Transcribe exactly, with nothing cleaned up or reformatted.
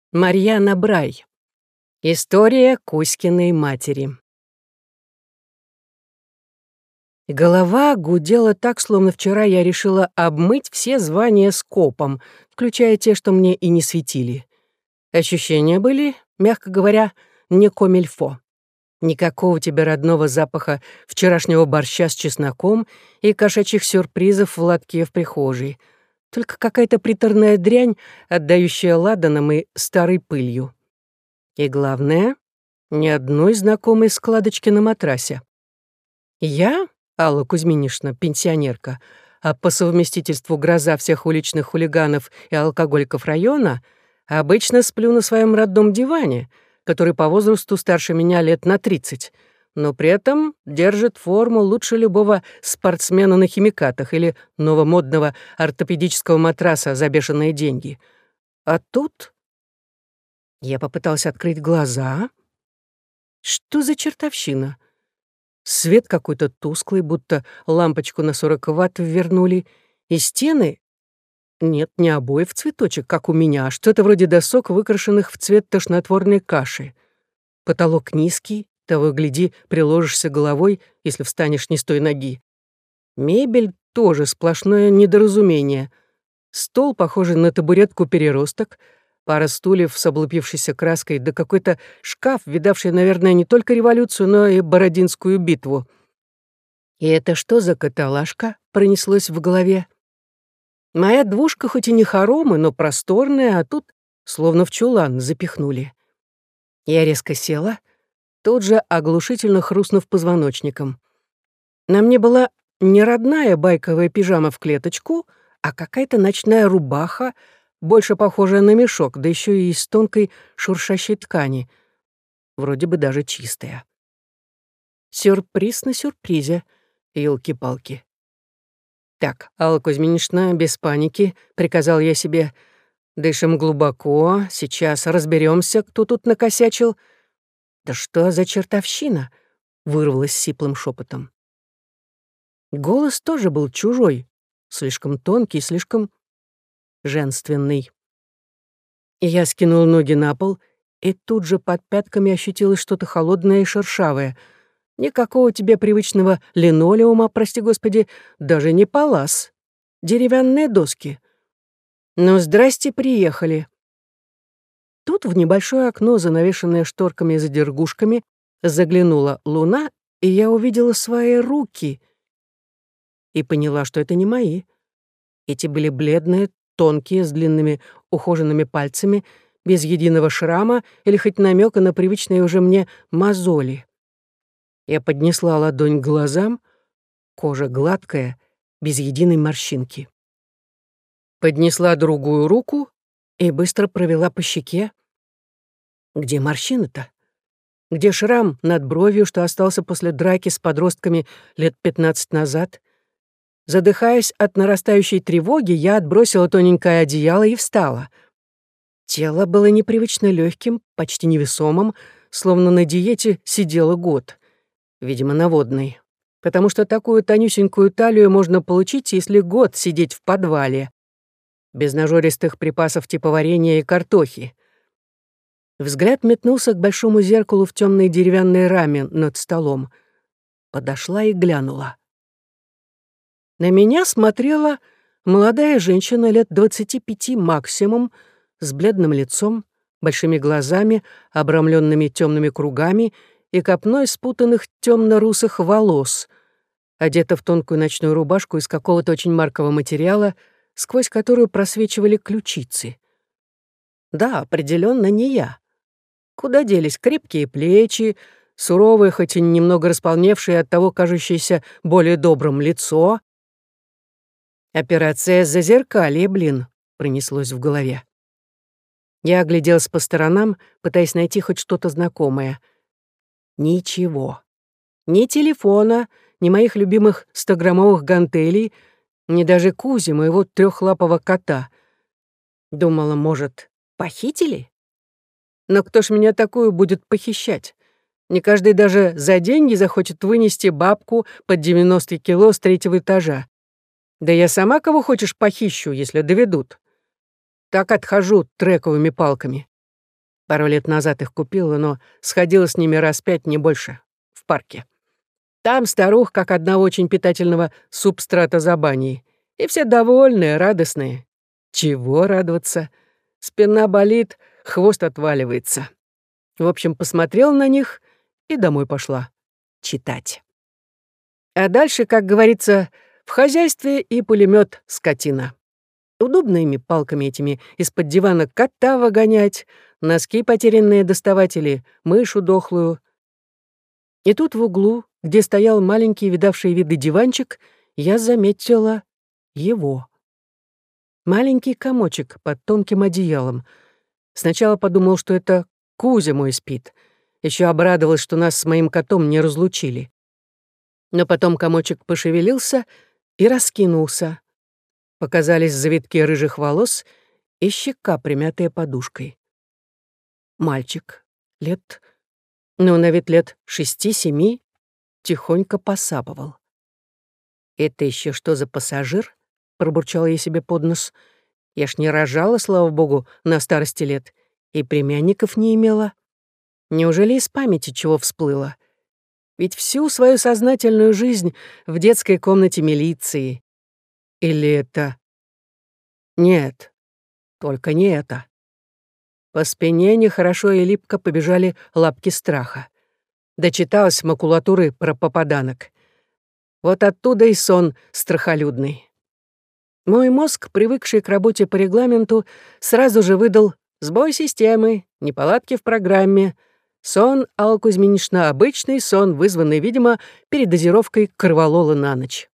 Марьяна Брай. История Кузькиной матери. Голова гудела так, словно вчера я решила обмыть все звания скопом, включая те, что мне и не светили. Ощущения были, мягко говоря, не комильфо. Никакого тебе родного запаха вчерашнего борща с чесноком и кошачьих сюрпризов в лотке в прихожей. Только какая-то приторная дрянь, отдающая ладаном и старой пылью. И главное, ни одной знакомой складочки на матрасе. Я, Алла Кузьминишна, пенсионерка, а по совместительству гроза всех уличных хулиганов и алкоголиков района, обычно сплю на своем родном диване, который по возрасту старше меня лет на тридцать, но при этом держит форму лучше любого спортсмена на химикатах или новомодного ортопедического матраса за бешеные деньги. А тут я попытался открыть глаза. Что за чертовщина? Свет какой-то тусклый, будто лампочку на сорок ватт ввернули, и стены... Нет, не обои в цветочек, как у меня, а что-то вроде досок, выкрашенных в цвет тошнотворной каши. Потолок низкий, того гляди, приложишься головой, если встанешь не с той ноги. Мебель тоже сплошное недоразумение. Стол, похожий на табуретку-переросток, пара стульев с облупившейся краской, да какой-то шкаф, видавший, наверное, не только революцию, но и Бородинскую битву. И это что за каталажка пронеслось в голове? Моя двушка хоть и не хоромы, но просторная, а тут словно в чулан запихнули. Я резко села, тут же оглушительно хрустнув позвоночником. На мне была не родная байковая пижама в клеточку, а какая-то ночная рубаха, больше похожая на мешок, да еще и из тонкой шуршащей ткани, вроде бы даже чистая. Сюрприз на сюрпризе, елки-палки. «Так, Алла Кузьминишна, без паники», — приказал я себе. «Дышим глубоко, сейчас разберемся, кто тут накосячил». «Да что за чертовщина?» — вырвалась сиплым шепотом. Голос тоже был чужой, слишком тонкий, слишком женственный. И я скинул ноги на пол, и тут же под пятками ощутилось что-то холодное и шершавое. Никакого тебе привычного линолеума, прости господи, даже не палас. Деревянные доски. Ну, здрасте, приехали. Тут в небольшое окно, занавешенное шторками и задергушками, заглянула луна, и я увидела свои руки. И поняла, что это не мои. Эти были бледные, тонкие, с длинными ухоженными пальцами, без единого шрама или хоть намека на привычные уже мне мозоли. Я поднесла ладонь к глазам, кожа гладкая, без единой морщинки. Поднесла другую руку и быстро провела по щеке. Где морщина-то? Где шрам над бровью, что остался после драки с подростками лет пятнадцать назад? Задыхаясь от нарастающей тревоги, я отбросила тоненькое одеяло и встала. Тело было непривычно легким, почти невесомым, словно на диете сидело год. Видимо, на водной. Потому что такую тонюсенькую талию можно получить, если год сидеть в подвале. Без нажористых припасов типа варенья и картохи. Взгляд метнулся к большому зеркалу в темной деревянной раме над столом. Подошла и глянула. На меня смотрела молодая женщина лет двадцати пяти максимум, с бледным лицом, большими глазами, обрамленными темными кругами и копной спутанных темно-русых волос, одета в тонкую ночную рубашку из какого-то очень маркового материала, сквозь которую просвечивали ключицы. Да, определенно не я. Куда делись крепкие плечи, суровое, хоть и немного располневшее, оттого кажущееся более добрым лицо. «Операция «Зазеркалье», блин», пронеслось в голове. Я огляделась по сторонам, пытаясь найти хоть что-то знакомое. Ничего. Ни телефона, ни моих любимых стограммовых гантелей, ни даже Кузи, моего трехлапого кота. Думала, может, похитили? Но кто ж меня такую будет похищать? Не каждый даже за деньги захочет вынести бабку под девяносто кило с третьего этажа. Да я сама кого хочешь похищу, если доведут. Так отхожу трековыми палками. Пару лет назад их купила, но сходила с ними раз пять, не больше, в парке. Там старух, как одного очень питательного субстрата за баней. И все довольные, радостные. Чего радоваться? Спина болит, хвост отваливается. В общем, посмотрела на них и домой пошла читать. А дальше, как говорится, в хозяйстве и пулемет скотина. Удобно ими палками этими из-под дивана кота выгонять, носки потерянные доставать или мышу дохлую. И тут в углу, где стоял маленький видавший виды диванчик, я заметила его. Маленький комочек под тонким одеялом. Сначала подумал, что это Кузя мой спит. Еще обрадовалась, что нас с моим котом не разлучили. Но потом комочек пошевелился и раскинулся. Показались завитки рыжих волос и щека, примятая подушкой. Мальчик, лет, ну, на вид лет шести-семи, тихонько посапывал. «Это еще что за пассажир?» — пробурчала я себе под нос. «Я ж не рожала, слава богу, на старости лет, и племянников не имела. Неужели из памяти чего всплыло? Ведь всю свою сознательную жизнь в детской комнате милиции. Или это... Нет, только не это». По спине нехорошо и липко побежали лапки страха. Дочиталась макулатуры про попаданок. Вот оттуда и сон страхолюдный. Мой мозг, привыкший к работе по регламенту, сразу же выдал сбой системы, неполадки в программе. Сон, Алла Кузьминична, обычный сон, вызванный, видимо, передозировкой корвалола на ночь.